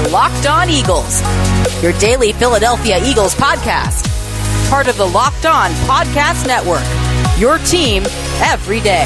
are Locked On Eagles, your daily Philadelphia Eagles podcast. Part of the Locked On Podcast Network, your team every day.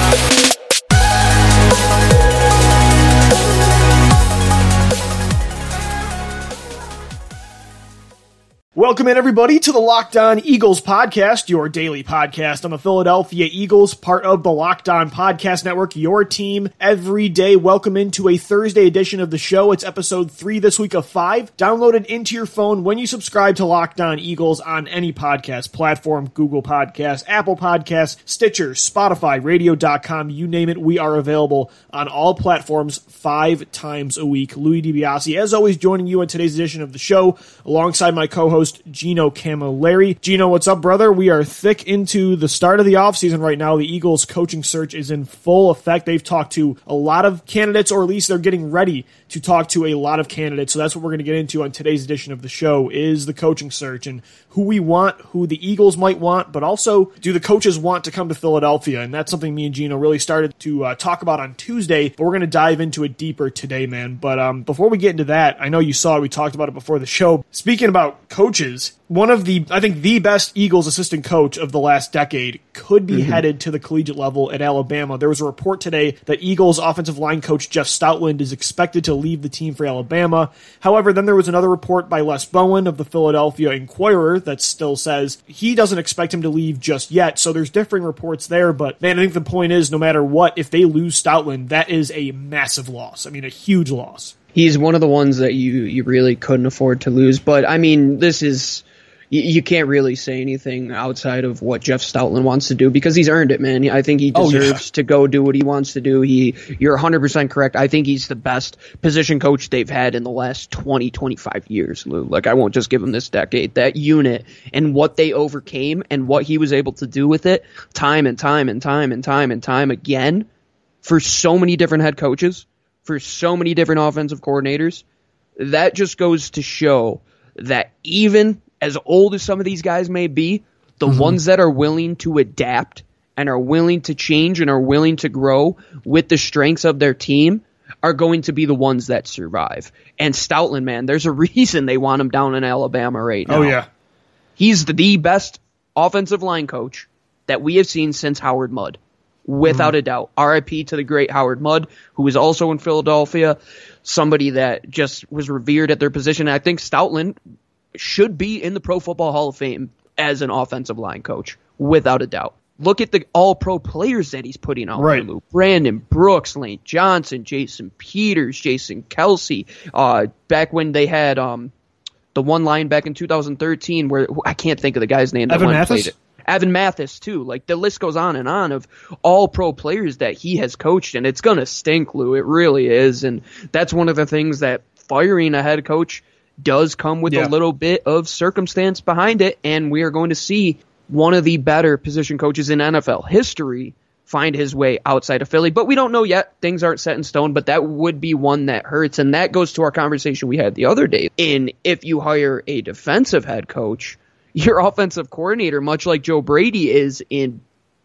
Welcome in, everybody, to the Locked On Eagles podcast, your daily podcast on the Philadelphia Eagles, part of the Locked On Podcast Network, your team every day. Welcome into a Thursday edition of the show. It's episode 3 this week of 5, downloaded into your phone when you subscribe to Locked On Eagles on any podcast platform, Google Podcasts, Apple Podcasts, Stitcher, Spotify, Radio.com, you name it. We are available on all platforms 5 times a week. Louis DiBiase, as always, joining you on today's edition of the show, alongside my co-host, Gino Camilleri. Gino, what's up, brother? We are thick into the start of the offseason right now. The Eagles coaching search is in full effect. They've talked to a lot of candidates, or at least they're getting ready to talk to a lot of candidates. So that's what we're going to get into on today's edition of the show, is the coaching search and who we want, who the Eagles might want, but also do the coaches want to come to Philadelphia? And that's something me and Gino really started to talk about on Tuesday, but we're going to dive into it deeper today, man. But before we get into that, I know you saw it, we talked about it before the show. Speaking about coaches, one of the, I think, the best Eagles assistant coach of the last decade could be headed to the collegiate level at Alabama. There was a report today that Eagles offensive line coach Jeff Stoutland is expected to leave the team for Alabama. However, then there was another report by Les Bowen of the Philadelphia Inquirer that still says he doesn't expect him to leave just yet. So there's differing reports there, but man, I think the point is, no matter what, if they lose Stoutland, that is a massive loss. I mean, a huge loss. He's one of the ones that you really couldn't afford to lose. But I mean, this is, you can't really say anything outside of what Jeff Stoutland wants to do, because he's earned it, man. I think he deserves to go do what he wants to do. You're 100% correct. I think he's the best position coach they've had in the last 20, 25 years, Lou. Like, I won't just give him this decade. That unit and what they overcame and what he was able to do with it time and time and time and time and time again for so many different head coaches, for so many different offensive coordinators, that just goes to show that even as old as some of these guys may be, the ones that are willing to adapt and are willing to change and are willing to grow with the strengths of their team are going to be the ones that survive. And Stoutland, man, there's a reason they want him down in Alabama right now. Oh, yeah. He's the best offensive line coach that we have seen since Howard Mudd, without a doubt. RIP to the great Howard Mudd, who was also in Philadelphia, somebody that just was revered at their position. And I think Stoutland should be in the Pro Football Hall of Fame as an offensive line coach, without a doubt. Look at the all-pro players that he's putting out. Right. Brandon Brooks, Lane Johnson, Jason Peters, Jason Kelsey. Back when they had the one line back in 2013 where I can't think of the guy's name. Evan Mathis? Evan Mathis, too. Like, the list goes on and on of all-pro players that he has coached, and it's going to stink, Lou. It really is, and that's one of the things that firing a head coach does come with a little bit of circumstance behind it, and we are going to see one of the better position coaches in NFL history find his way outside of Philly. But we don't know yet. Things aren't set in stone, but that would be one that hurts, and that goes to our conversation we had the other day. And if you hire a defensive head coach, your offensive coordinator, much like Joe Brady is in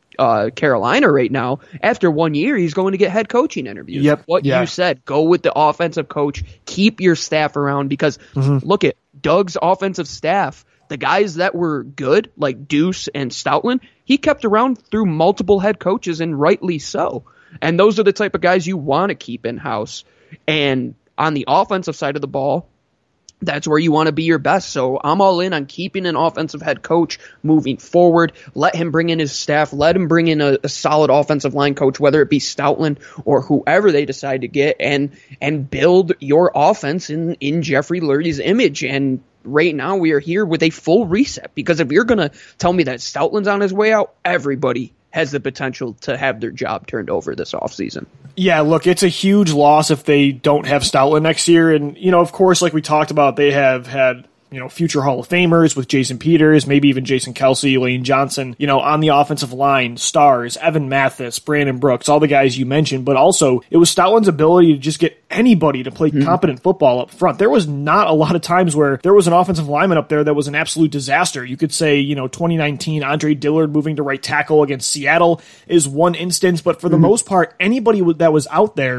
Carolina right now, after 1 year, he's going to get head coaching interviews. You said, go with the offensive coach, keep your staff around, because look at Doug's offensive staff. The guys that were good, like Deuce and Stoutland, he kept around through multiple head coaches, and rightly so. And those are the type of guys you want to keep in-house. And on the offensive side of the ball, that's where you want to be your best. So I'm all in on keeping an offensive head coach moving forward. Let him bring in his staff. Let him bring in a solid offensive line coach, whether it be Stoutland or whoever they decide to get, and build your offense in Jeffrey Lurie's image. And right now we are here with a full reset, because if you're going to tell me that Stoutland's on his way out, everybody has the potential to have their job turned over this offseason. Yeah, look, it's a huge loss if they don't have Stoutland next year. And, of course, like we talked about, they have had future Hall of Famers with Jason Peters, maybe even Jason Kelsey, Lane Johnson, on the offensive line, stars, Evan Mathis, Brandon Brooks, all the guys you mentioned. But also, it was Stoutland's ability to just get anybody to play competent football up front. There was not a lot of times where there was an offensive lineman up there that was an absolute disaster. You could say, 2019, Andre Dillard moving to right tackle against Seattle is one instance, but for the most part, anybody that was out there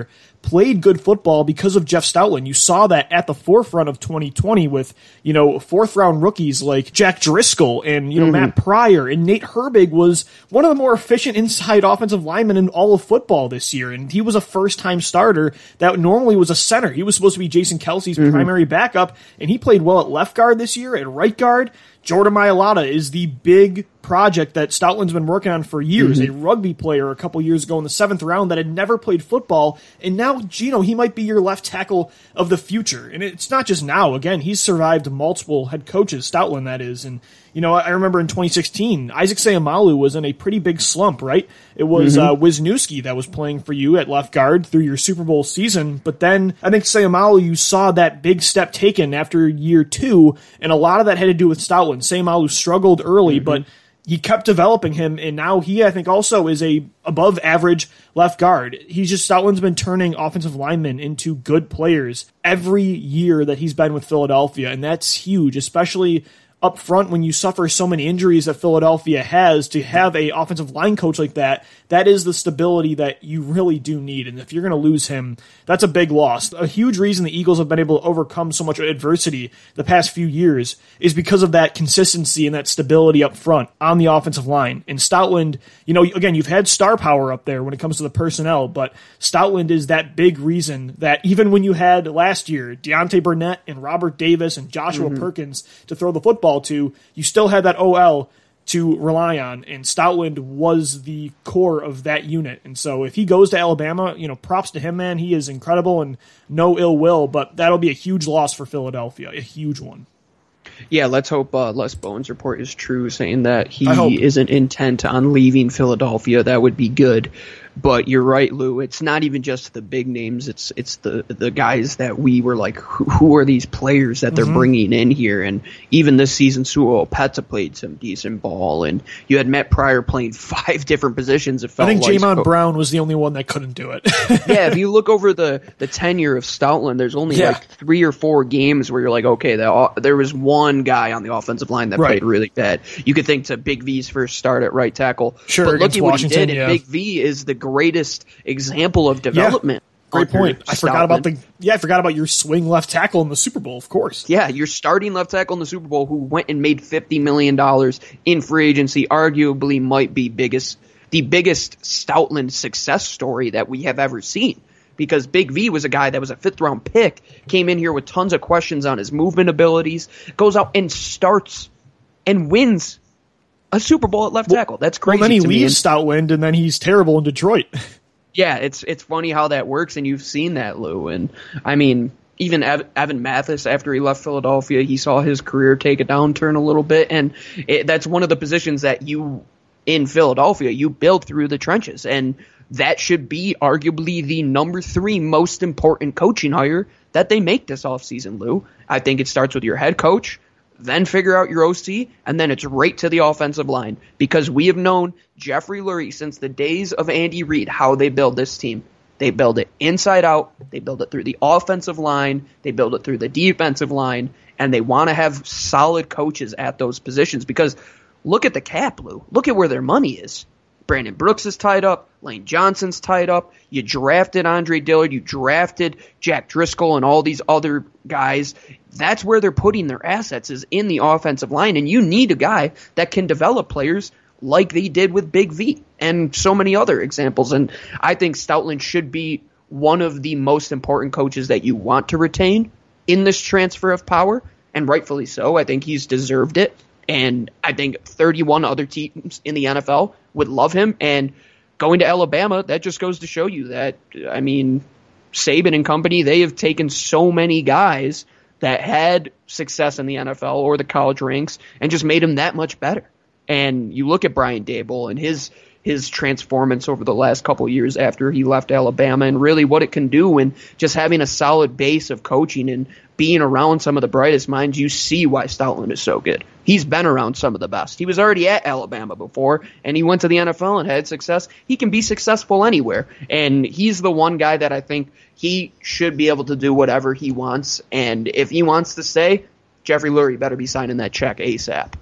played good football because of Jeff Stoutland. You saw that at the forefront of 2020 with, fourth round rookies like Jack Driscoll and, Matt Pryor, and Nate Herbig was one of the more efficient inside offensive linemen in all of football this year. And he was a first time starter that normally was a center. He was supposed to be Jason Kelsey's primary backup, and he played well at left guard this year. At right guard, Jordan Mailata is the big project that Stoutland's been working on for years, a rugby player a couple years ago in the 7th round that had never played football, and now, he might be your left tackle of the future. And it's not just now. Again, he's survived multiple head coaches, Stoutland that is, and I remember in 2016, Isaac Seumalo was in a pretty big slump, right? It was Wisniewski that was playing for you at left guard through your Super Bowl season, but then I think Seumalo, you saw that big step taken after year 2, and a lot of that had to do with Stoutland. Seumalo struggled early, but he kept developing him, and now he, I think, also is a above average left guard. Stoutland's been turning offensive linemen into good players every year that he's been with Philadelphia, and that's huge, especially up front when you suffer so many injuries that Philadelphia has. To have a offensive line coach like that is the stability that you really do need. And if you're going to lose him, that's a big loss. A huge reason the Eagles have been able to overcome so much adversity the past few years is because of that consistency and that stability up front on the offensive line. And Stoutland, again, you've had star power up there when it comes to the personnel, but Stoutland is that big reason that even when you had last year Deontay Burnett and Robert Davis and Joshua Perkins to throw the football to, you still had that OL to rely on, and Stoutland was the core of that unit. And so if he goes to Alabama, props to him, man. He is incredible and no ill will, but that'll be a huge loss for Philadelphia, a huge one. Yeah, let's hope Les Bones' report is true, saying that he isn't intent on leaving Philadelphia. That would be good. But you're right, Lou. It's not even just the big names. It's the guys that we were like, who are these players that they're bringing in here? And even this season, Suo Opeta played some decent ball, and you had Matt Pryor playing 5 different positions. It felt I think Jamon Brown was the only one that couldn't do it. Yeah, if you look over the tenure of Stoutland, there's only like 3 or 4 games where you're like, okay, there was one guy on the offensive line that played really bad. You could think to Big V's first start at right tackle. Sure, but look at what he did, and Big V is the greatest example of development. Great point. I forgot about your swing left tackle in the Super Bowl, of course. Yeah, your starting left tackle in the Super Bowl who went and made $50 million in free agency, arguably might be the biggest Stoutland success story that we have ever seen. Because Big V was a guy that was a 5th-round pick, came in here with tons of questions on his movement abilities, goes out and starts and wins a Super Bowl at left tackle. That's crazy. Well, then he leaves Stoutland, and then he's terrible in Detroit. Yeah, it's funny how that works, and you've seen that, Lou. And I mean, even Evan Mathis, after he left Philadelphia, he saw his career take a downturn a little bit, and that's one of the positions that in Philadelphia, you build through the trenches, and that should be arguably the number 3 most important coaching hire that they make this offseason, Lou. I think it starts with your head coach, then figure out your OC, and then it's right to the offensive line. Because we have known Jeffrey Lurie since the days of Andy Reid how they build this team. They build it inside out, they build it through the offensive line, they build it through the defensive line, and they want to have solid coaches at those positions. Because look at the cap, Lou. Look at where their money is. Brandon Brooks is tied up. Lane Johnson's tied up. You drafted Andre Dillard. You drafted Jack Driscoll and all these other guys. That's where they're putting their assets, is in the offensive line. And you need a guy that can develop players like they did with Big V and so many other examples. And I think Stoutland should be one of the most important coaches that you want to retain in this transfer of power. And rightfully so. I think he's deserved it. And I think 31 other teams in the NFL would love him. And going to Alabama, that just goes to show you that, I mean, Saban and company, they have taken so many guys that had success in the NFL or the college ranks and just made them that much better. And you look at Brian Daboll and his transformance over the last couple of years after he left Alabama, and really what it can do, and just having a solid base of coaching and being around some of the brightest minds. You see why Stoutland is so good. He's been around some of the best. He was already at Alabama before, and he went to the NFL and had success. He can be successful anywhere, and he's the one guy that I think he should be able to do whatever he wants. And if he wants to stay, Jeffrey Lurie better be signing that check ASAP.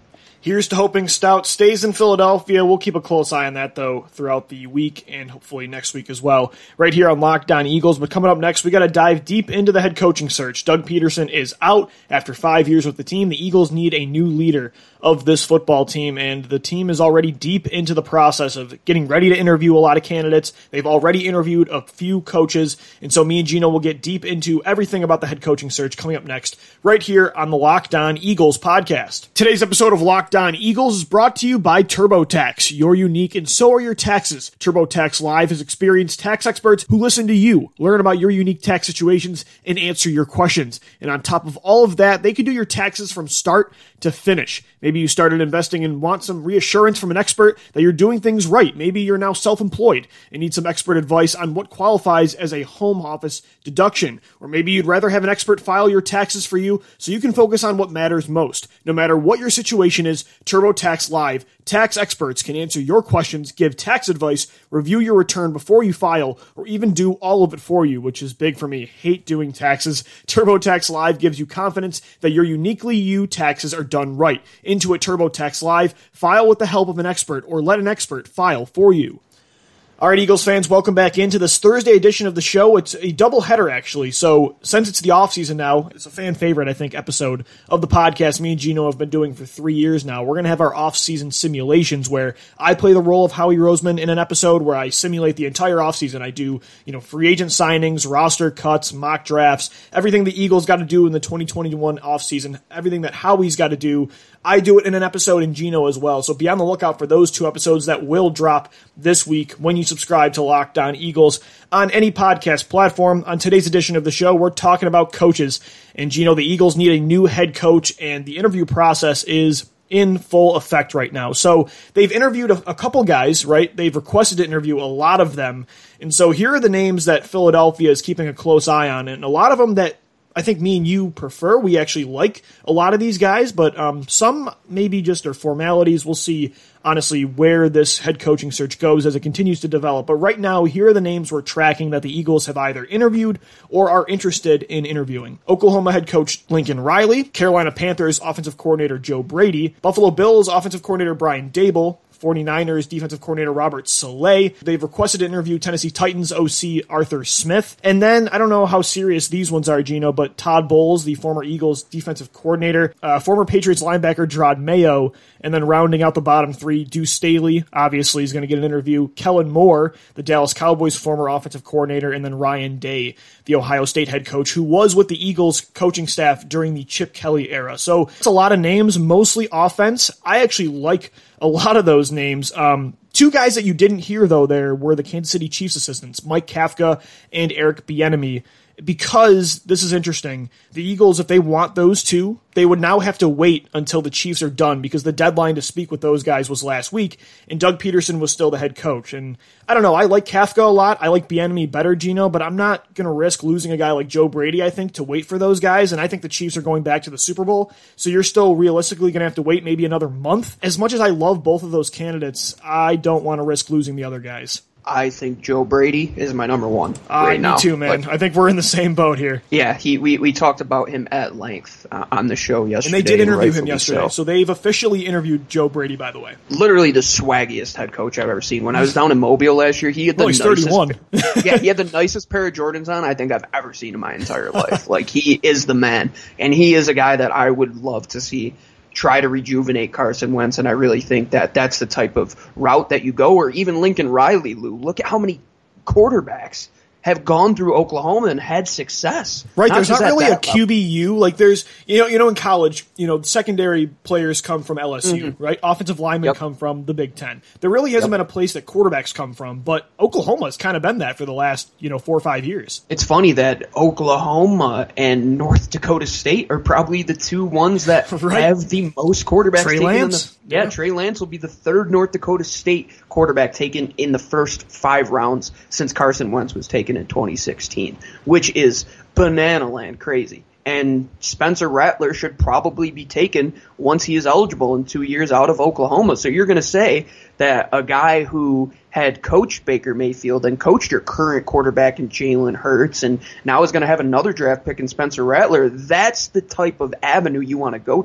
Here's to hoping Stout stays in Philadelphia. We'll keep a close eye on that, though, throughout the week and hopefully next week as well, right here on Locked On Eagles. But coming up next, we got to dive deep into the head coaching search. Doug Peterson is out after 5 years with the team. The Eagles need a new leader of this football team, and the team is already deep into the process of getting ready to interview a lot of candidates. They've already interviewed a few coaches, and so me and Gino will get deep into everything about the head coaching search coming up next, right here on the Locked On Eagles podcast. Today's episode of Locked On Eagles is brought to you by TurboTax. You're unique, and so are your taxes. TurboTax Live has experienced tax experts who listen to you, learn about your unique tax situations, and answer your questions. And on top of all of that, they can do your taxes from start to finish. Maybe you started investing and want some reassurance from an expert that you're doing things right. Maybe you're now self-employed and need some expert advice on what qualifies as a home office deduction. Or maybe you'd rather have an expert file your taxes for you so you can focus on what matters most. No matter what your situation is, TurboTax Live tax experts can answer your questions, give tax advice, review your return before you file, or even do all of it for you, which is big for me. Hate doing taxes. TurboTax Live gives you confidence that your uniquely you taxes are done right. Intuit TurboTax Live. File with the help of an expert or let an expert file for you. All right, Eagles fans, welcome back into this Thursday edition of the show. It's a doubleheader, actually. So since it's the offseason now, it's a fan favorite, I think, episode of the podcast me and Gino have been doing for 3 years now. We're going to have our offseason simulations where I play the role of Howie Roseman in an episode where I simulate the entire offseason. I do, free agent signings, roster cuts, mock drafts, everything the Eagles got to do in the 2021 offseason, everything that Howie's got to do. I do it in an episode in Gino as well. So be on the lookout for those 2 episodes that will drop this week when you subscribe to Locked On Eagles on any podcast platform. On today's edition of the show, we're talking about coaches. And Gino, the Eagles need a new head coach, and the interview process is in full effect right now. So they've interviewed a couple guys, right? They've requested to interview a lot of them. And so here are the names that Philadelphia is keeping a close eye on, and a lot of them that I think me and you prefer. We actually like a lot of these guys, but some maybe just are formalities. We'll see, honestly, where this head coaching search goes as it continues to develop. But right now, here are the names we're tracking that the Eagles have either interviewed or are interested in interviewing. Oklahoma head coach Lincoln Riley, Carolina Panthers offensive coordinator Joe Brady, Buffalo Bills offensive coordinator Brian Daboll, 49ers defensive coordinator Robert Saleh. They've requested to interview Tennessee Titans OC Arthur Smith. And then, I don't know how serious these ones are, Gino, but Todd Bowles, the former Eagles defensive coordinator, former Patriots linebacker Gerard Mayo, and then rounding out the bottom 3, Deuce Staley, obviously, is going to get an interview. Kellen Moore, the Dallas Cowboys former offensive coordinator, and then Ryan Day, the Ohio State head coach, who was with the Eagles coaching staff during the Chip Kelly era. So it's a lot of names, mostly offense. I actually like a lot of those names. 2 guys that you didn't hear, though, there were the Kansas City Chiefs assistants, Mike Kafka and Eric Bieniemy, because this is interesting. The Eagles, if they want those 2, they would now have to wait until the Chiefs are done because the deadline to speak with those guys was last week, and Doug Peterson was still the head coach. And I don't know, I like Kafka a lot. I like Bieniemy better, Gino, but I'm not going to risk losing a guy like Joe Brady, I think, to wait for those guys, and I think the Chiefs are going back to the Super Bowl, so you're still realistically going to have to wait maybe another month. As much as I love both of those candidates, I don't want to risk losing the other guys. I think Joe Brady is my number 1 right now. Me too, man. I think we're in the same boat here. Yeah, we talked about him at length on the show yesterday. And they did interview him yesterday, so they've officially interviewed Joe Brady, by the way. Literally the swaggiest head coach I've ever seen. When I was down in Mobile last year, he had the he's nicest 31. Yeah, he had the nicest pair of Jordans on I think I've ever seen in my entire life. Like, he is the man, and he is a guy that I would love to see try to rejuvenate Carson Wentz, and I really think that that's the type of route that you go. Or even Lincoln Riley, Lou. Look at how many quarterbacks have gone through Oklahoma and had success. Right, there's not really a QBU. Like, there's, in college, secondary players come from LSU, right? Offensive linemen come from the Big Ten. There really hasn't been a place that quarterbacks come from, but Oklahoma has kind of been that for the last, 4 or 5 years. It's funny that Oklahoma and North Dakota State are probably the 2 ones that have the most quarterbacks Trey taken. Lance. Trey Lance will be the 3rd North Dakota State quarterback taken in the first 5 rounds since Carson Wentz was taken in 2016, which is banana land crazy. And Spencer Rattler should probably be taken once he is eligible in 2 years out of Oklahoma. So you're going to say that a guy who had coached Baker Mayfield and coached your current quarterback in Jalen Hurts and now is going to have another draft pick in Spencer Rattler, that's the type of avenue you want to go to.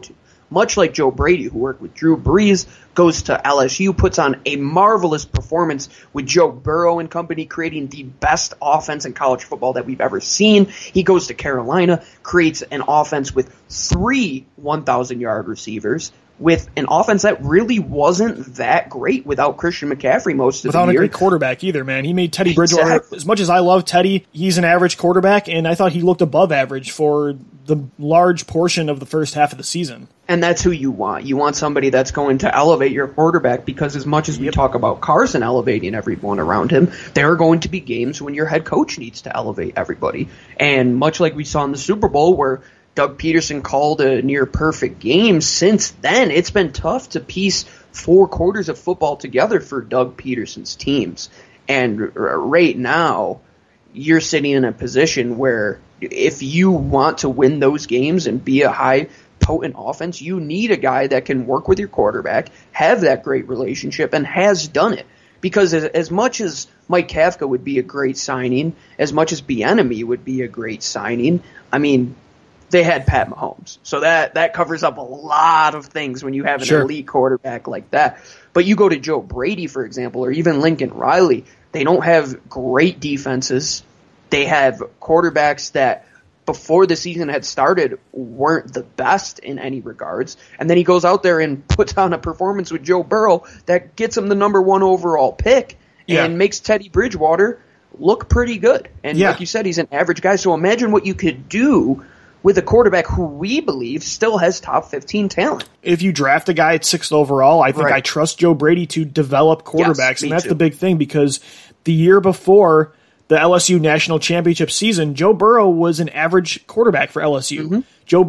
much like Joe Brady, who worked with Drew Brees, goes to LSU, puts on a marvelous performance with Joe Burrow and company, creating the best offense in college football that we've ever seen. He goes to Carolina, creates an offense with 3 1,000-yard receivers, with an offense that really wasn't that great without Christian McCaffrey most of the year. Without a great quarterback either, man. He made Teddy Bridgewater, as much as I love Teddy, he's an average quarterback, and I thought he looked above average for the large portion of the first half of the season. And that's who you want. You want somebody that's going to elevate your quarterback, because as much as we talk about Carson elevating everyone around him, there are going to be games when your head coach needs to elevate everybody. And much like we saw in the Super Bowl where Doug Peterson called a near-perfect game, since then it's been tough to piece 4 quarters of football together for Doug Peterson's teams. And right now, you're sitting in a position where if you want to win those games and be a high potent offense, you need a guy that can work with your quarterback, have that great relationship, and has done it. Because as much as Mike Kafka would be a great signing, as much as Bieniemy would be a great signing, I mean, they had Pat Mahomes. So that covers up a lot of things when you have an elite quarterback like that. But you go to Joe Brady, for example, or even Lincoln Riley, they don't have great defenses. They have quarterbacks that before the season had started weren't the best in any regards. And then he goes out there and puts on a performance with Joe Burrow that gets him the number 1 overall pick and makes Teddy Bridgewater look pretty good. And like you said, he's an average guy. So imagine what you could do with a quarterback who we believe still has top 15 talent. If you draft a guy at 6th overall, I think I trust Joe Brady to develop quarterbacks. And that's the big thing, because the year before the LSU national championship season, Joe Burrow was an average quarterback for LSU. Mm-hmm. Joe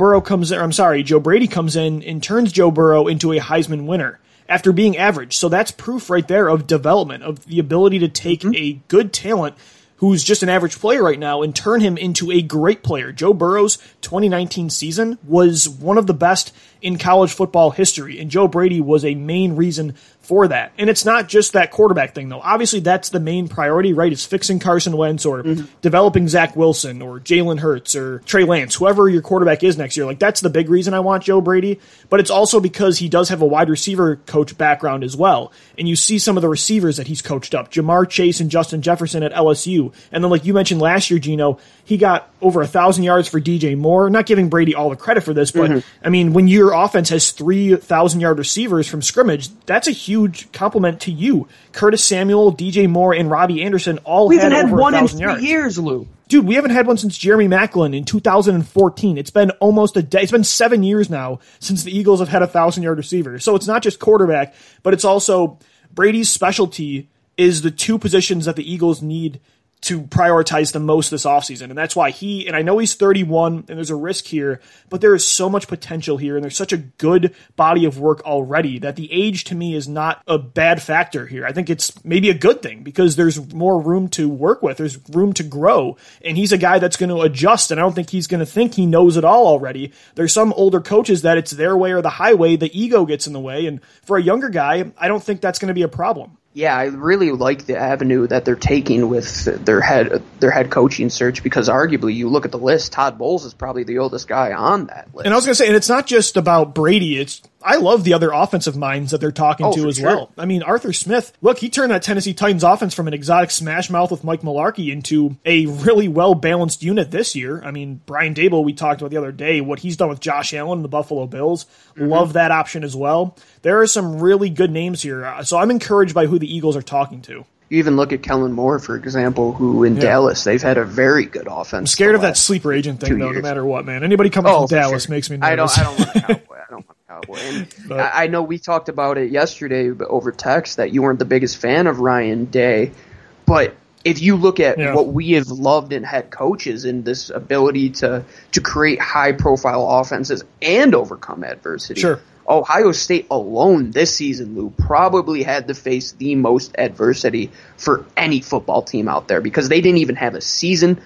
Brady comes in and turns Joe Burrow into a Heisman winner after being average. So that's proof right there of development, of the ability to take a good talent who's just an average player right now and turn him into a great player. Joe Burrow's 2019 season was one of the best in college football history, and Joe Brady was a main reason for that. And it's not just that quarterback thing, though. Obviously, that's the main priority, right? Is fixing Carson Wentz or developing Zach Wilson or Jalen Hurts or Trey Lance, whoever your quarterback is next year. Like, that's the big reason I want Joe Brady. But it's also because he does have a wide receiver coach background as well. And you see some of the receivers that he's coached up. Jamar Chase and Justin Jefferson at LSU. And then, like you mentioned last year, Gino, he got over 1,000 yards for DJ Moore. Not giving Brady all the credit for this, but, I mean, when your offense has 3,000-yard receivers from scrimmage, that's a huge compliment to you. Curtis Samuel, DJ Moore, and Robbie Anderson all had over 1,000 yards. 3 years, Lou. Dude, we haven't had one since Jeremy Maclin in 2014. It's been almost a day. It's been 7 years now since the Eagles have had 1,000-yard receivers. So it's not just quarterback, but it's also Brady's specialty is the 2 positions that the Eagles need to prioritize the most this offseason. And that's why and I know he's 31 and there's a risk here, but there is so much potential here and there's such a good body of work already that the age to me is not a bad factor here. I think it's maybe a good thing because there's more room to work with. There's room to grow. And he's a guy that's going to adjust, and I don't think he's going to think he knows it all already. There's some older coaches that it's their way or the highway. The ego gets in the way. And for a younger guy, I don't think that's going to be a problem. Yeah, I really like the avenue that they're taking with their head coaching search, because arguably you look at the list, Todd Bowles is probably the oldest guy on that list. And I was going to say, and it's not just about Brady, I love the other offensive minds that they're talking to as well. I mean, Arthur Smith, look, he turned that Tennessee Titans offense from an exotic smash mouth with Mike Mularkey into a really well-balanced unit this year. I mean, Brian Daboll, we talked about the other day, what he's done with Josh Allen and the Buffalo Bills. Love that option as well. There are some really good names here. So I'm encouraged by who the Eagles are talking to. You even look at Kellen Moore, for example, who in Dallas, they've had a very good offense. I'm scared of that sleeper agent thing, though, no matter what, man. Anybody coming from Dallas makes me nervous. I don't want a Cowboy. I don't want a Cowboy. And I know we talked about it yesterday over text that you weren't the biggest fan of Ryan Day, but if you look at what we have loved in head coaches and this ability to create high-profile offenses and overcome adversity. Sure. Ohio State alone this season, Lou, probably had to face the most adversity for any football team out there because they didn't even have a season.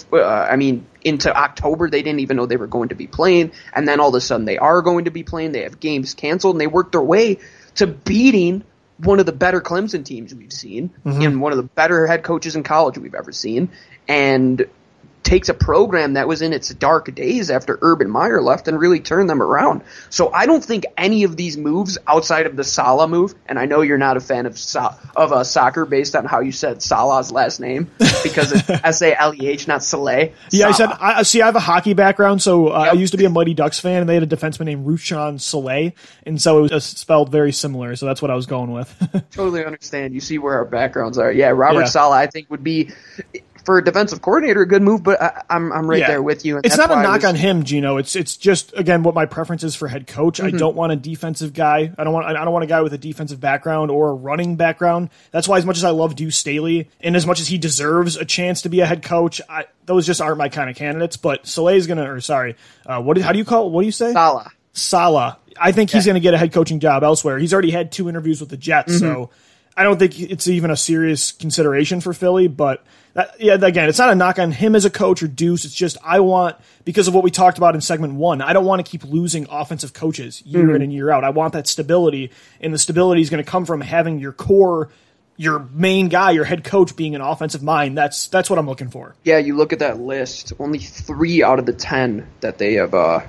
Into October, they didn't even know they were going to be playing. And then all of a sudden they are going to be playing. They have games canceled, and they worked their way to beating one of the better Clemson teams we've seen and one of the better head coaches in college we've ever seen. And takes a program that was in its dark days after Urban Meyer left and really turned them around. So I don't think any of these moves outside of the Salah move, and I know you're not a fan of soccer based on how you said Salah's last name, because it's S-A-L-E-H, not Saleh. Yeah, Salah. I have a hockey background, so I used to be a Mighty Ducks fan, and they had a defenseman named Rushan Saleh, and so it was spelled very similar, so that's what I was going with. Totally understand. You see where our backgrounds are. Yeah, Robert Salah, I think, would be, for a defensive coordinator, a good move, but I'm right there with you. And it's not a knock on him, Gino. It's just, again, what my preference is for head coach. I don't want a defensive guy. I don't want a guy with a defensive background or a running background. That's why, as much as I love Deuce Staley, and as much as he deserves a chance to be a head coach, those just aren't my kind of candidates. But Saleh's how do you call it? What do you say? Salah. I think he's going to get a head coaching job elsewhere. He's already had 2 interviews with the Jets, so I don't think it's even a serious consideration for Philly, but again, it's not a knock on him as a coach or Deuce. It's just because of what we talked about in segment 1, I don't want to keep losing offensive coaches year in and year out. I want that stability, and the stability is going to come from having your core, your main guy, your head coach being an offensive mind. That's what I'm looking for. Yeah, you look at that list, only 3 out of the 10 that they have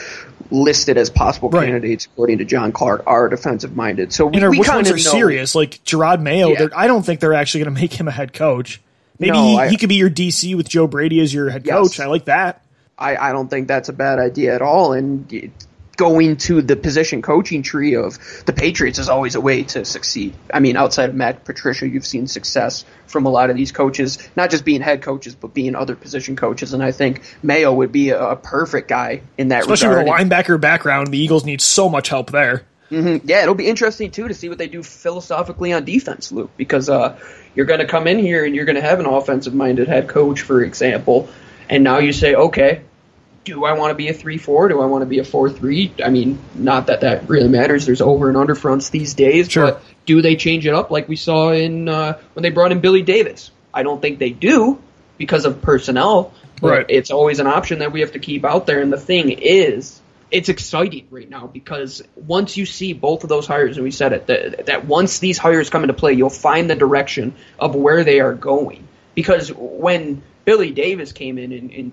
listed as possible candidates, according to John Clark, are defensive-minded. So we which kind ones of are serious? Like Gerard Mayo, I don't think they're actually going to make him a head coach. Maybe he could be your DC with Joe Brady as your head coach. I like that. I don't think that's a bad idea at all. And going to the position coaching tree of the Patriots is always a way to succeed. I mean, outside of Matt Patricia, you've seen success from a lot of these coaches, not just being head coaches, but being other position coaches. And I think Mayo would be a perfect guy in that regard. Especially with a linebacker background, the Eagles need so much help there. Yeah, it'll be interesting, too, to see what they do philosophically on defense, Luke, because you're going to come in here and you're going to have an offensive-minded head coach, for example, and now you say, okay, do I want to be a 3-4? Do I want to be a 4-3? I mean, not that really matters. There's over and under fronts these days, but do they change it up like we saw in when they brought in Billy Davis? I don't think they do because of personnel, but it's always an option that we have to keep out there. And the thing is, it's exciting right now because once you see both of those hires, and we said it, that once these hires come into play, you'll find the direction of where they are going. Because when Billy Davis came in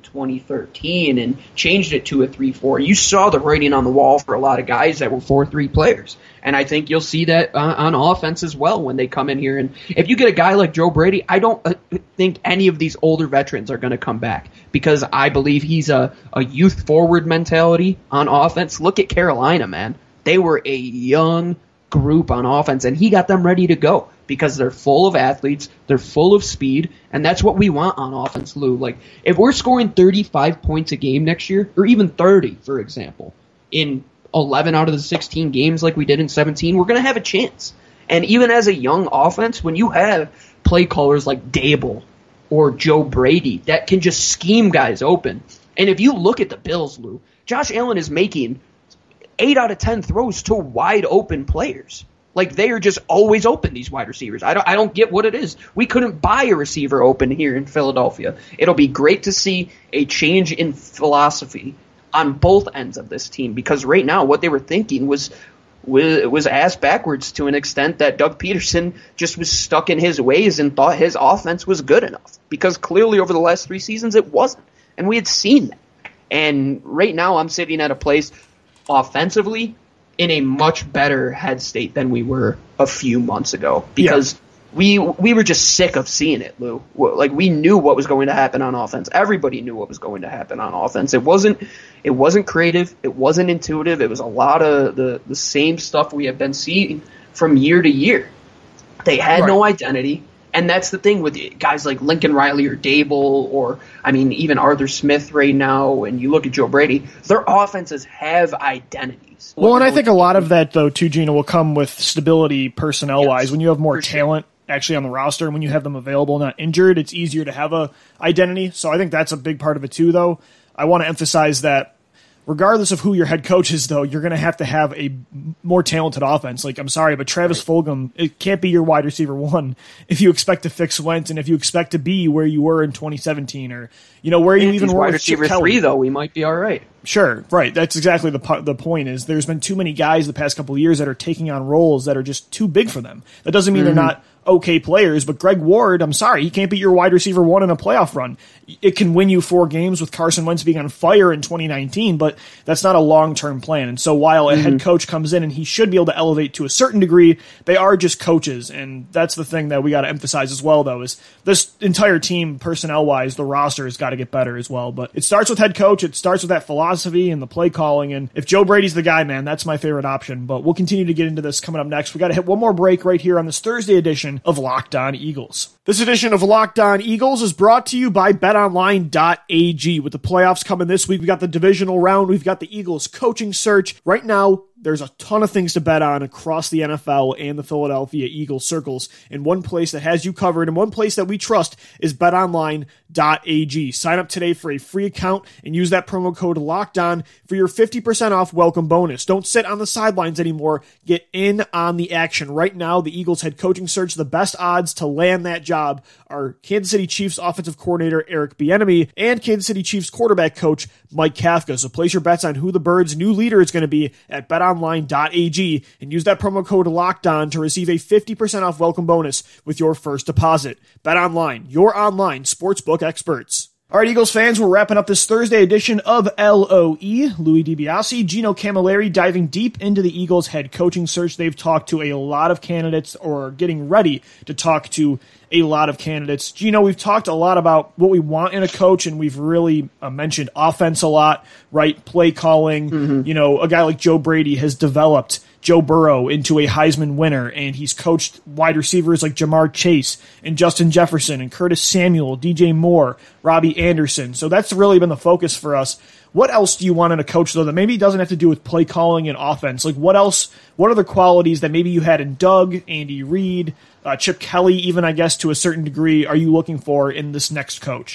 2013 and changed it to a 3-4, you saw the writing on the wall for a lot of guys that were 4-3 players. And I think you'll see that on offense as well when they come in here. And if you get a guy like Joe Brady, I don't think any of these older veterans are going to come back because I believe he's a youth-forward mentality on offense. Look at Carolina, man. They were a young group on offense, and he got them ready to go because they're full of athletes, they're full of speed, and that's what we want on offense, Lou. Like, if we're scoring 35 points a game next year, or even 30, for example, in 11 out of the 16 games like we did in 17, we're going to have a chance. And even as a young offense, when you have play callers like Dable or Joe Brady that can just scheme guys open, and if you look at the Bills, Lou, Josh Allen is making 8 out of 10 throws to wide open players. Like, they are just always open, these wide receivers. I don't get what it is. We couldn't buy a receiver open here in Philadelphia. It'll be great to see a change in philosophy on both ends of this team because right now what they were thinking was ass backwards to an extent that Doug Peterson just was stuck in his ways and thought his offense was good enough because clearly over the last 3 seasons it wasn't. And we had seen that. And right now I'm sitting at a place offensively in a much better head state than we were a few months ago because we were just sick of seeing it, Lou. Like, we knew what was going to happen on offense. Everybody knew what was going to happen on offense. It wasn't creative. It wasn't intuitive. It was a lot of the same stuff we have been seeing from year to year. They had no identity. And that's the thing with guys like Lincoln Riley or Dable or, I mean, even Arthur Smith right now, and you look at Joe Brady, their offenses have identities. Well, and I think a lot of that, though, too, Gina, will come with stability personnel-wise. When you have more talent actually on the roster and when you have them available, not injured, it's easier to have a identity. So I think that's a big part of it, too, though. I want to emphasize that regardless of who your head coach is, though, you're going to have a more talented offense. Like, I'm sorry, but Travis Fulgham, it can't be your wide receiver 1 if you expect to fix Wentz and if you expect to be where you were in 2017 or, where you even were wide with receiver 3, though, we might be all right. Sure, right. That's exactly the point is there's been too many guys the past couple of years that are taking on roles that are just too big for them. That doesn't mean they're not okay players, but Greg Ward, I'm sorry, he can't be your wide receiver one in a playoff run. It can win you 4 games with Carson Wentz being on fire in 2019, but that's not a long-term plan. And so while a head coach comes in and he should be able to elevate to a certain degree, they are just coaches. And that's the thing that we got to emphasize as well, though, is this entire team, personnel-wise, the roster has got to get better as well. But it starts with head coach. It starts with that philosophy and the play calling. And if Joe Brady's the guy, man, that's my favorite option. But we'll continue to get into this coming up next. We got to hit one more break right here on this Thursday edition of Locked On Eagles. This edition of Locked On Eagles is brought to you by BetOnline.ag. With the playoffs coming this week, we got the divisional round, we've got the Eagles coaching search. Right now, there's a ton of things to bet on across the NFL and the Philadelphia Eagles circles. And one place that has you covered and one place that we trust is betonline.ag. Sign up today for a free account and use that promo code LOCKEDON for your 50% off welcome bonus. Don't sit on the sidelines anymore. Get in on the action. Right now, the Eagles head coaching search, the best odds to land that job are Kansas City Chiefs offensive coordinator Eric Bieniemy and Kansas City Chiefs quarterback coach Mike Kafka. So place your bets on who the Birds' new leader is going to be at betonline.ag and use that promo code LOCKEDON to receive a 50% off welcome bonus with your first deposit. BetOnline, your online sportsbook experts. All right, Eagles fans, we're wrapping up this Thursday edition of LOE. Louis DiBiase, Gino Camilleri diving deep into the Eagles head coaching search. They've talked to a lot of candidates or are getting ready to talk to a lot of candidates. Gino, we've talked a lot about what we want in a coach, and we've really mentioned offense a lot, right? Play calling. You know, a guy like Joe Brady has developed Joe Burrow into a Heisman winner, and he's coached wide receivers like Jamar Chase and Justin Jefferson and Curtis Samuel, DJ Moore, Robbie Anderson. So that's really been the focus for us. What else do you want in a coach, though, that maybe doesn't have to do with play calling and offense? Like, what else, what other qualities that maybe you had in Doug, Andy Reid, Chip Kelly, even, I guess, to a certain degree, are you looking for in this next coach?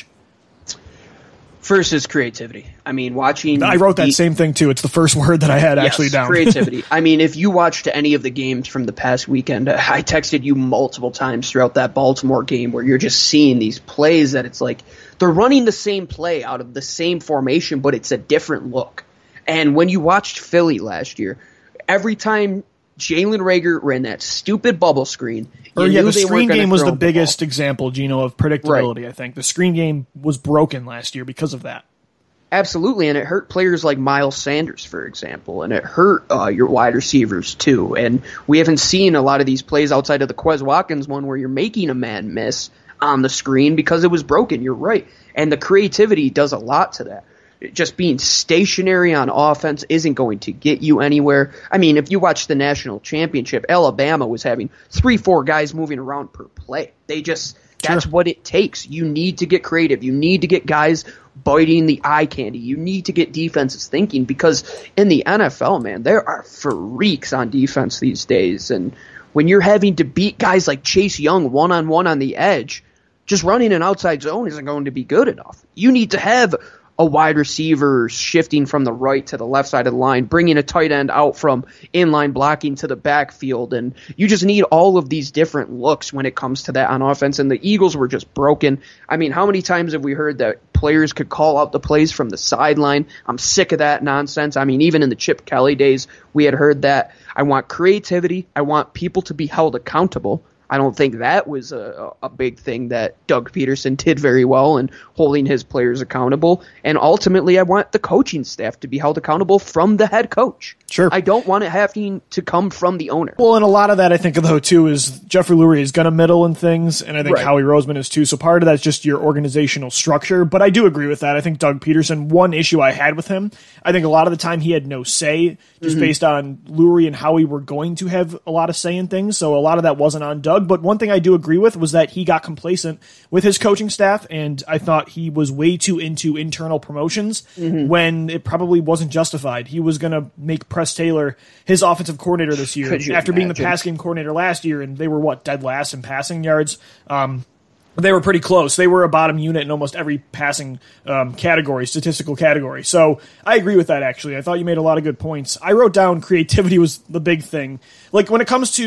First is creativity. I mean, watching... I wrote that same thing, too. It's the first word that I had actually down. Creativity. I mean, if you watched any of the games from the past weekend, I texted you multiple times throughout that Baltimore game where you're just seeing these plays that it's like they're running the same play out of the same formation, but it's a different look. And when you watched Philly last year, every time Jalen Reagor ran that stupid bubble screen... the screen game was the biggest example, Gino, of predictability, right. I think. The screen game was broken last year because of that. Absolutely, and it hurt players like Miles Sanders, for example, and it hurt your wide receivers, too. And we haven't seen a lot of these plays outside of the Quez Watkins one where you're making a man miss on the screen because it was broken. You're right. And the creativity does a lot to that. Just being stationary on offense isn't going to get you anywhere. I mean, if you watch the national championship, Alabama was having 3-4 guys moving around per play. That's what it takes. You need to get creative. You need to get guys biting the eye candy. You need to get defenses thinking because in the NFL, man, there are freaks on defense these days. And when you're having to beat guys like Chase Young one-on-one on the edge, just running an outside zone isn't going to be good enough. You need to have a wide receiver shifting from the right to the left side of the line, bringing a tight end out from inline blocking to the backfield. And you just need all of these different looks when it comes to that on offense. And the Eagles were just broken. I mean, how many times have we heard that players could call out the plays from the sideline? I'm sick of that nonsense. I mean, even in the Chip Kelly days, we had heard that. I want creativity. I want people to be held accountable. I don't think that was a big thing that Doug Peterson did very well in holding his players accountable. And ultimately, I want the coaching staff to be held accountable from the head coach. Sure. I don't want it having to come from the owner. Well, and a lot of that, I think, though, too, is Jeffrey Lurie is going to middle in things, and I think Howie Roseman is, too. So part of that's just your organizational structure. But I do agree with that. I think Doug Peterson, one issue I had with him, I think a lot of the time he had no say, just based on Lurie and Howie were going to have a lot of say in things. So a lot of that wasn't on Doug. But one thing I do agree with was that he got complacent with his coaching staff, and I thought he was way too into internal promotions when it probably wasn't justified. He was going to make Press Taylor his offensive coordinator this year after being the pass game coordinator last year, and they were, dead last in passing yards. They were pretty close. They were a bottom unit in almost every passing statistical category. So I agree with that, actually. I thought you made a lot of good points. I wrote down creativity was the big thing. Like, when it comes to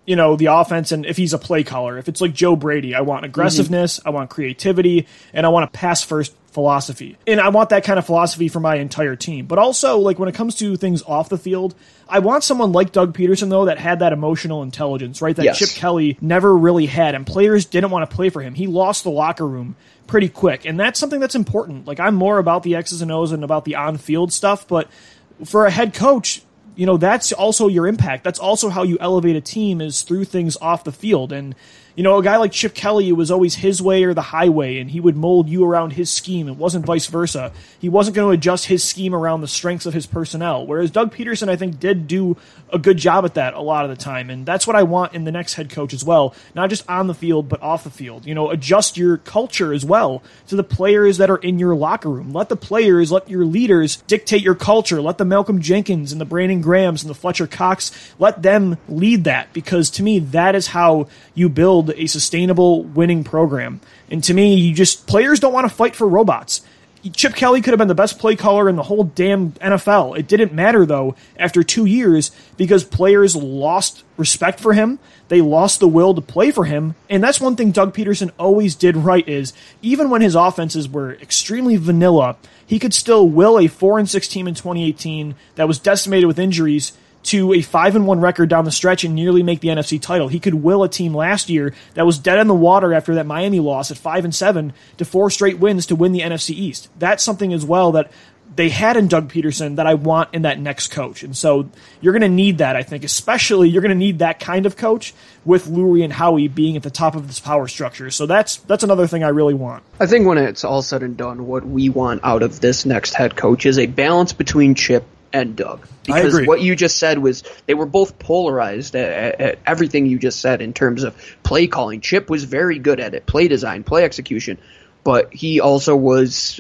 the offense, and if he's a play caller. If it's like Joe Brady, I want aggressiveness, I want creativity, and I want a pass-first philosophy. And I want that kind of philosophy for my entire team. But also, like, when it comes to things off the field, I want someone like Doug Peterson, though, that had that emotional intelligence, right? That Chip Kelly never really had, and players didn't want to play for him. He lost the locker room pretty quick, and that's something that's important. Like, I'm more about the X's and O's and about the on-field stuff, but for a head coach, that's also your impact. That's also how you elevate a team, is through things off the field. And, a guy like Chip Kelly, it was always his way or the highway, and he would mold you around his scheme. It wasn't vice versa. He wasn't going to adjust his scheme around the strengths of his personnel, whereas Doug Peterson, I think, did do a good job at that a lot of the time, and that's what I want in the next head coach as well, not just on the field, but off the field. Adjust your culture as well to the players that are in your locker room. Let the players, let your leaders dictate your culture. Let the Malcolm Jenkins and the Brandon Grahams and the Fletcher Cox, let them lead that, because to me, that is how you build a sustainable winning program. And to me, players don't want to fight for robots. Chip Kelly could have been the best play caller in the whole damn NFL. It didn't matter, though, after 2 years, because players lost respect for him. They lost the will to play for him. And that's one thing Doug Peterson always did right, is even when his offenses were extremely vanilla, he could still will a 4-6 team in 2018 that was decimated with injuries to a 5-1 record down the stretch and nearly make the NFC title. He could will a team last year that was dead in the water after that Miami loss at 5-7 to 4 straight wins to win the NFC East. That's something as well that they had in Doug Peterson that I want in that next coach. And so you're going to need that, I think. Especially you're going to need that kind of coach with Lurie and Howie being at the top of this power structure. So that's another thing I really want. I think when it's all said and done, what we want out of this next head coach is a balance between Chip and Doug. Because what you just said was they were both polarized at everything you just said in terms of play calling. Chip was very good at it, play design, play execution, but he also was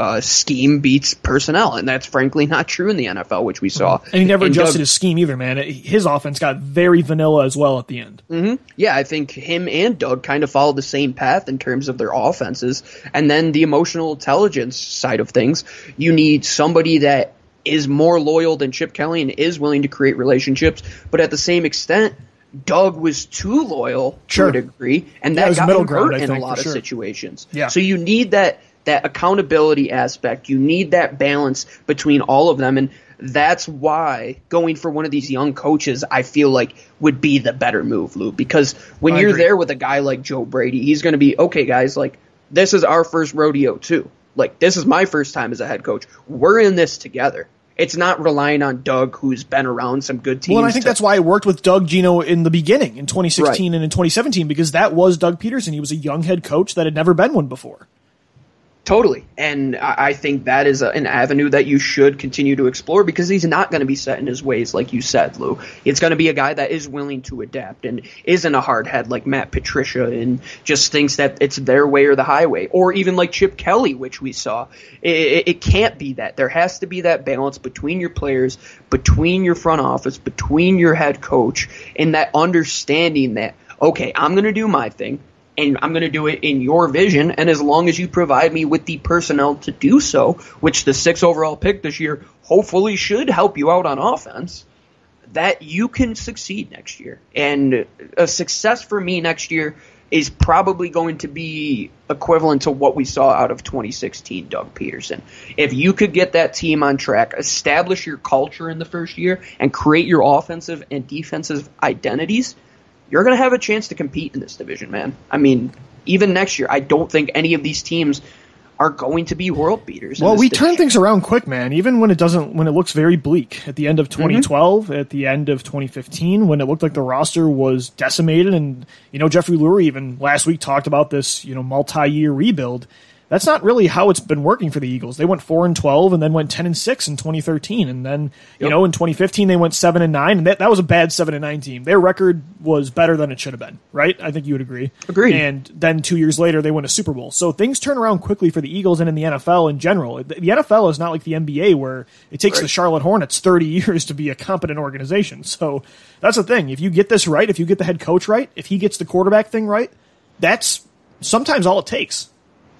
scheme beats personnel, and that's frankly not true in the NFL, which we saw. And he never adjusted his scheme either, man. His offense got very vanilla as well at the end. Yeah, I think him and Doug kind of followed the same path in terms of their offenses. And then the emotional intelligence side of things, you need somebody that is more loyal than Chip Kelly and is willing to create relationships, but at the same extent, Doug was too loyal to a degree, and that got him hurt in a lot of situations. Yeah. So you need that accountability aspect. You need that balance between all of them, and that's why going for one of these young coaches, I feel like, would be the better move, Lou, because when you're there with a guy like Joe Brady, he's going to be, okay, guys, like, this is our first rodeo too. Like, this is my first time as a head coach. We're in this together. It's not relying on Doug, who's been around some good teams. Well, and I think that's why I worked with Doug Gino in the beginning, in 2016 and in 2017, because that was Doug Peterson. He was a young head coach that had never been one before. Totally. And I think that is an avenue that you should continue to explore, because he's not going to be set in his ways, like you said, Lou. It's going to be a guy that is willing to adapt and isn't a hard head like Matt Patricia and just thinks that it's their way or the highway. Or even like Chip Kelly, which we saw. It can't be that. There has to be that balance between your players, between your front office, between your head coach, and that understanding that, okay, I'm going to do my thing, and I'm going to do it in your vision, and as long as you provide me with the personnel to do so, which the 6th overall pick this year hopefully should help you out on offense, that you can succeed next year. And a success for me next year is probably going to be equivalent to what we saw out of 2016 Doug Peterson. If you could get that team on track, establish your culture in the first year, and create your offensive and defensive identities, you're going to have a chance to compete in this division, man. I mean, even next year, I don't think any of these teams are going to be world beaters. Well, we turn things around quick, man. Even when it looks very bleak. At the end of 2012, at the end of 2015, when it looked like the roster was decimated, and Jeffrey Lurie even last week talked about this multi-year rebuild. That's not really how it's been working for the Eagles. They went 4-12 and then went 10-6 in 2013, and then in 2015 they went 7-9, and that was a bad 7-9 team. Their record was better than it should have been, right? I think you would agree. Agreed. And then 2 years later they win a Super Bowl. So things turn around quickly for the Eagles and in the NFL in general. The NFL is not like the NBA where it takes the Charlotte Hornets 30 years to be a competent organization. So that's the thing. If you get this right, if you get the head coach right, if he gets the quarterback thing right, that's sometimes all it takes.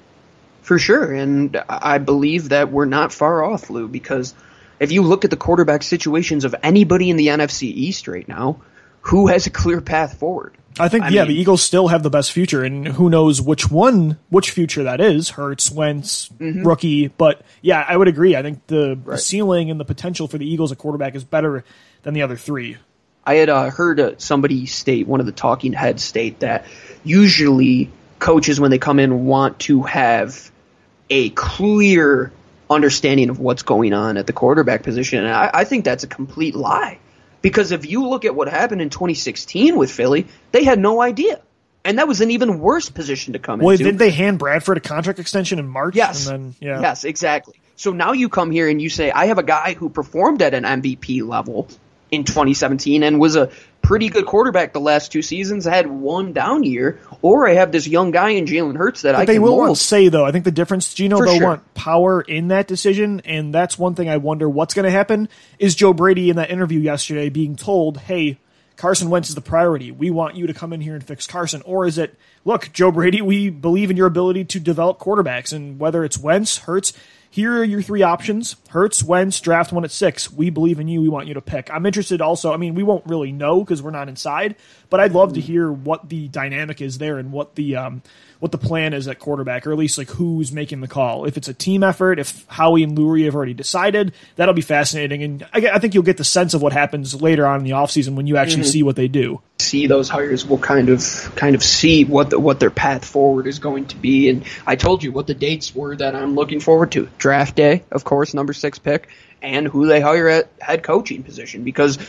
For sure, and I believe that we're not far off, Lou, because if you look at the quarterback situations of anybody in the NFC East right now, who has a clear path forward? I think, the Eagles still have the best future, and who knows which future that is, Hurts, Wentz, rookie. But, yeah, I would agree. I think the ceiling and the potential for the Eagles at quarterback is better than the other three. I had heard somebody state, one of the talking heads state, that usually coaches, when they come in, want to have a clear understanding of what's going on at the quarterback position. And I think that's a complete lie. Because if you look at what happened in 2016 with Philly, they had no idea. And that was an even worse position to come into. Well, didn't they hand Bradford a contract extension in March? Yes. And then, Yes, exactly. So now you come here and you say, I have a guy who performed at an MVP level in 2017 and was a pretty good quarterback the last 2 seasons, had one down year, or I have this young guy in Jalen Hurts that I can mold. They will want say, though, I think the difference, Gino, they'll sure. want power in that decision, and that's one thing I wonder what's going to happen. Is Joe Brady in that interview yesterday being told, hey, Carson Wentz is the priority. We want you to come in here and fix Carson. Or is it, look, Joe Brady, we believe in your ability to develop quarterbacks, and whether it's Wentz, Hurts, here are your 3 options. Hurts, Wentz, draft one at 6. We believe in you. We want you to pick. I'm interested also. I mean, we won't really know because we're not inside, but I'd love to hear what the dynamic is there and what the plan is at quarterback, or at least like who's making the call. If it's a team effort, if Howie and Lurie have already decided, that'll be fascinating. And I think you'll get the sense of what happens later on in the offseason when you actually see what they do. See those hires, will kind of see what their path forward is going to be. And I told you what the dates were that I'm looking forward to. Draft day, of course, number 6 pick, and who they hire at head coaching position. Because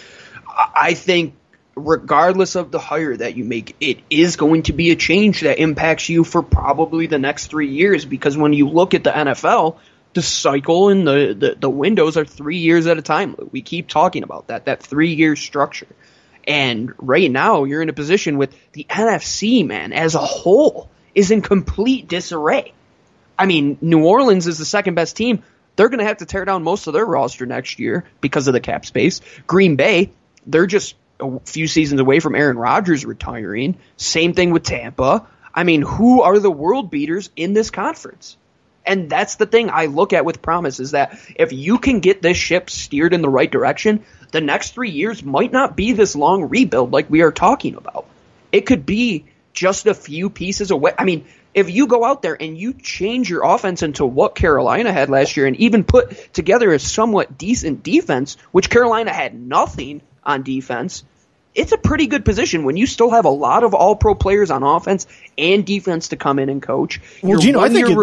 I think regardless of the hire that you make, it is going to be a change that impacts you for probably the next 3 years. Because when you look at the NFL, the cycle and the windows are 3 years at a time. We keep talking about that 3-year structure. And right now, you're in a position with the NFC, man, as a whole, is in complete disarray. I mean, New Orleans is the second best team. They're going to have to tear down most of their roster next year because of the cap space. Green Bay, they're just a few seasons away from Aaron Rodgers retiring. Same thing with Tampa. I mean, who are the world beaters in this conference? And that's the thing I look at with promise, is that if you can get this ship steered in the right direction, the next 3 years might not be this long rebuild like we are talking about. It could be just a few pieces away. I mean, if you go out there and you change your offense into what Carolina had last year and even put together a somewhat decent defense, which Carolina had nothing on defense, it's a pretty good position when you still have a lot of all-pro players on offense and defense to come in and coach. Well, Gino,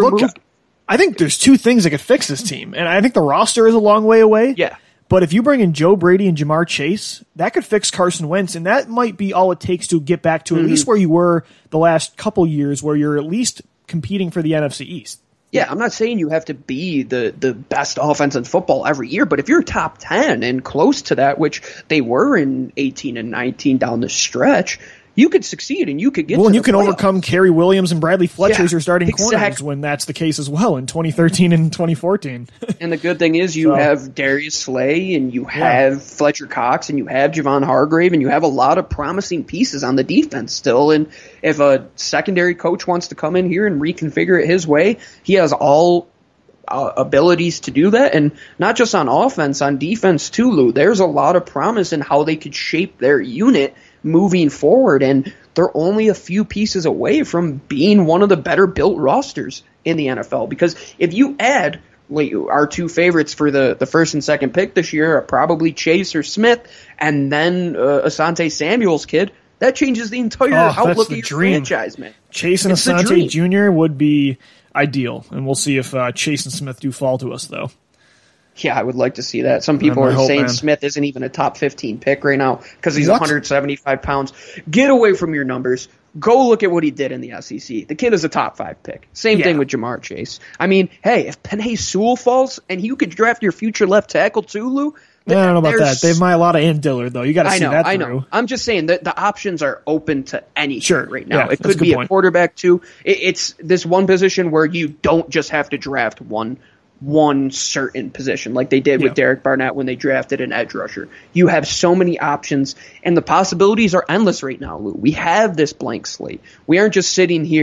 I think there's 2 things that could fix this team, and I think the roster is a long way away. Yeah. But if you bring in Joe Brady and Jamar Chase, that could fix Carson Wentz, and that might be all it takes to get back to at least where you were the last couple years, where you're at least competing for the NFC East. Yeah, I'm not saying you have to be the best offense in football every year, but if you're top 10 and close to that, which they were in 18 and 19 down the stretch, you could succeed and you could get to the you can playoffs. Overcome Kerry Williams and Bradley Fletcher as your starting corners when that's the case as well in 2013 and 2014. And the good thing is you have Darius Slay and you have Fletcher Cox and you have Javon Hargrave and you have a lot of promising pieces on the defense still. And if a secondary coach wants to come in here and reconfigure it his way, he has all abilities to do that. And not just on offense, on defense too, Lou. There's a lot of promise in how they could shape their unit moving forward, and they're only a few pieces away from being one of the better built rosters in the NFL. Because if you add our 2 favorites for the first and second pick this year are probably Chase or Smith, and then Asante Samuel's kid, that changes the entire outlook of your franchise, man. Chase and Asante Jr. would be ideal, and we'll see if Chase and Smith do fall to us, though. Yeah, I would like to see that. Some people are saying Smith isn't even a top 15 pick right now because he's 175 pounds. Get away from your numbers. Go look at what he did in the SEC. The kid is a top 5 pick. Same thing with Jamar Chase. I mean, hey, if Penei Sewell falls and you could draft your future left tackle too, Lou. I don't know about that. They have a lot of Ann Dillard, though. You got to see that through. I know. I'm just saying that the options are open to anything right now. Yeah, it could be a quarterback too. It's this one position where you don't just have to draft one certain position like they did with Derek Barnett when they drafted an edge rusher. You have so many options, and the possibilities are endless right now, Lou. We have this blank slate. We aren't just sitting here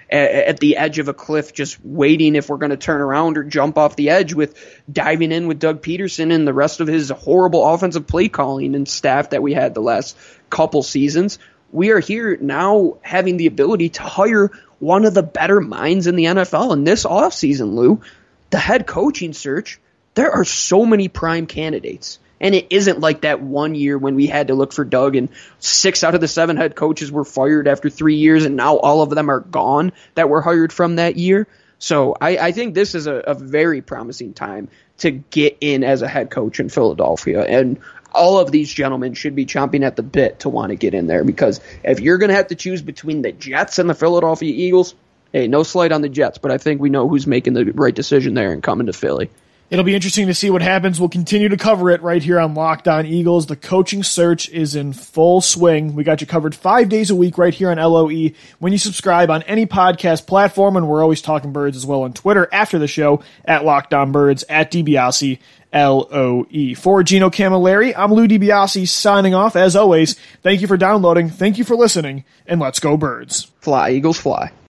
at the edge of a cliff, just waiting if we're going to turn around or jump off the edge, with diving in with Doug Peterson and the rest of his horrible offensive play calling and staff that we had the last couple seasons. We are here now having the ability to hire one of the better minds in the NFL. And this offseason, Lou, the head coaching search, there are so many prime candidates. And it isn't like that one year when we had to look for Doug and 6 out of the 7 head coaches were fired after 3 years, and now all of them are gone that were hired from that year. So I think this is a very promising time to get in as a head coach in Philadelphia. And all of these gentlemen should be chomping at the bit to want to get in there, because if you're going to have to choose between the Jets and the Philadelphia Eagles, hey, no slight on the Jets, but I think we know who's making the right decision there and coming to Philly. It'll be interesting to see what happens. We'll continue to cover it right here on Locked On Eagles. The coaching search is in full swing. We got you covered 5 days a week right here on LOE when you subscribe on any podcast platform, and we're always talking Birds as well on Twitter after the show at Locked On Birds, at DiBiase, LOE. For Gino Camilleri, I'm Lou DiBiase signing off. As always, thank you for downloading, thank you for listening, and let's go Birds. Fly, Eagles, fly.